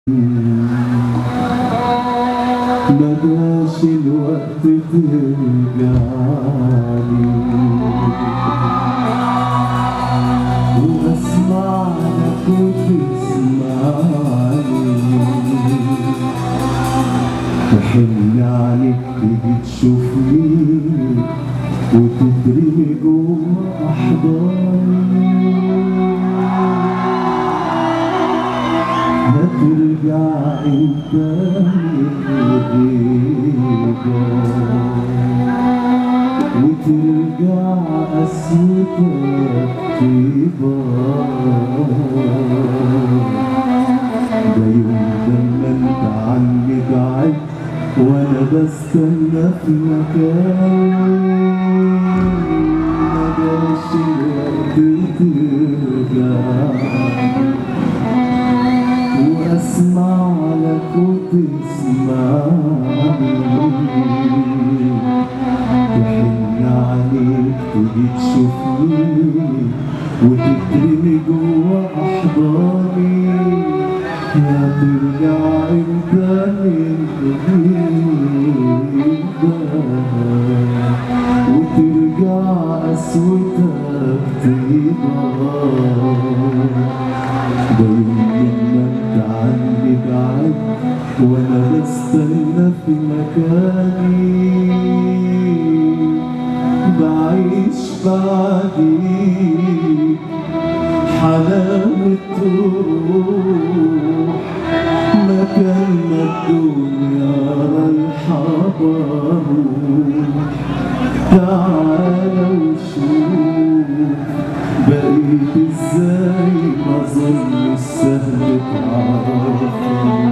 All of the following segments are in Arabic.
مداش الوقت ترجعلي واسمع لك وتسمعني بحن عليك تيجي تشوفني وتترمي جوا احضاني هترجع انت وترجع قسوتك طيبة ده يوم لما انت عني بعدت وانا بستنى في مكاني مجاش الوقت ترجع واسمع لك وتسمعني تحن عليك تيجي تشوفني وتترمي جوا احضاني يا ترجع انت من جديد وترجع قسوتك طيبة ده عني بعد وانا بستنى في مكاني بعيش بعديك حلاوة روح مكان ما الدنيا رايحة بروح تعالى وشوف بقيت ازاي ما ظن السهل تعرفني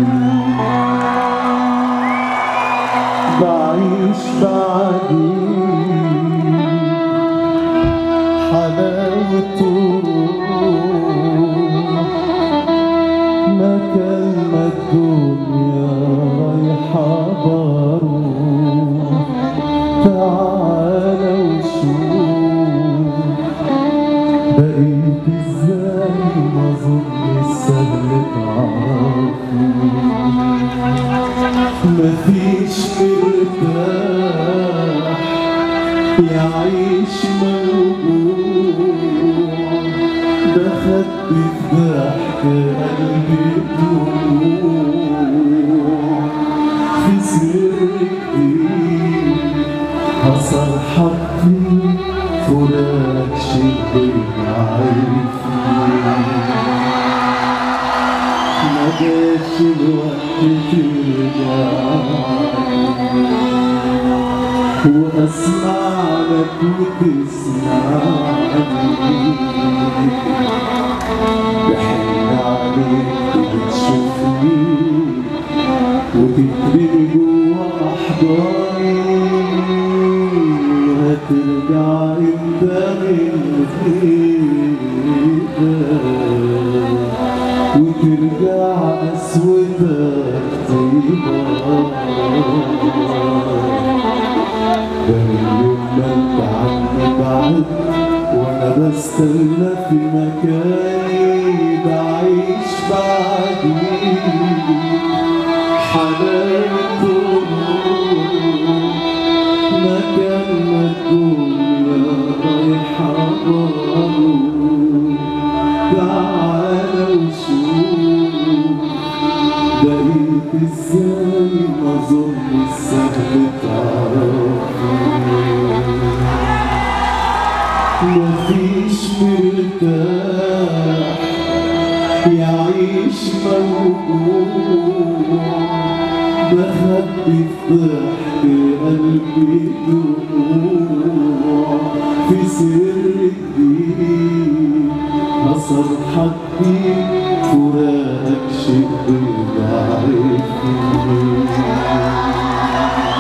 بعيش بعديك حلاوة روح مكان ما الدنيا رايحة بروح تعالى وشوف بقيت ازاي ما ظن السهل تعرفني مفيش مرتاح يعيش موجوع بخبي في ضحك قلبي دموع في سر جديد حصل حقي فراق شبه عارفني مجاش الوقت ترجعلي واسمع لك وتسمعني بحن عليك تيجي تشوفني وتترمي جوا احضاني هترجع انت من جديد وترجع قسوتك طيبة ده اليوم ما انت عني بعد وانا بستنى في مكاني بعيش بعديك حلاوة روح مكان ما الدنيا رايحة بروح تعالى وشوف بقيت ازاي ما ظن السهل تعرفني مفيش مرتاح يعيش موجوع بخبي في ضحك قلبي دموع في سر جديد حصل حقي فراقك شبه عارفني